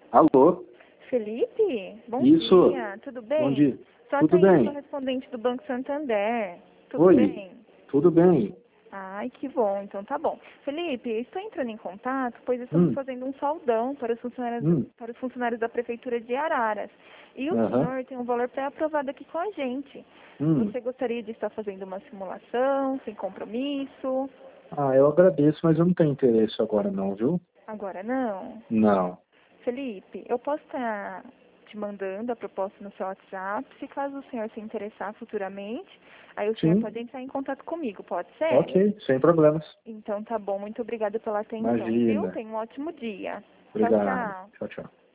Alô? Felipe, bom Isso. dia, tudo bem? Bom dia. Sou a Tudo Thaís, bem? correspondente do Banco Santander. Tudo Oi. bem? Tudo bem? Ai, que bom, então tá bom. Felipe, estou entrando em contato, pois estamos fazendo um saldão para os funcionários da Prefeitura de Araras. E o Aham. senhor tem um valor pré-aprovado aqui com a gente. Hum. Você gostaria de estar fazendo uma simulação, sem compromisso? Ah, eu agradeço, mas eu não tenho interesse agora não, viu? Agora não. Não. Felipe, eu posso estar te mandando a proposta no seu WhatsApp, se caso o senhor se interessar futuramente, aí o senhor Sim. pode entrar em contato comigo, pode ser? Ok, sem problemas. Então tá bom, muito obrigada pela atenção, viu? Imagina. Tenha um ótimo dia. Tchau, Obrigado. tchau. Tchau, tchau.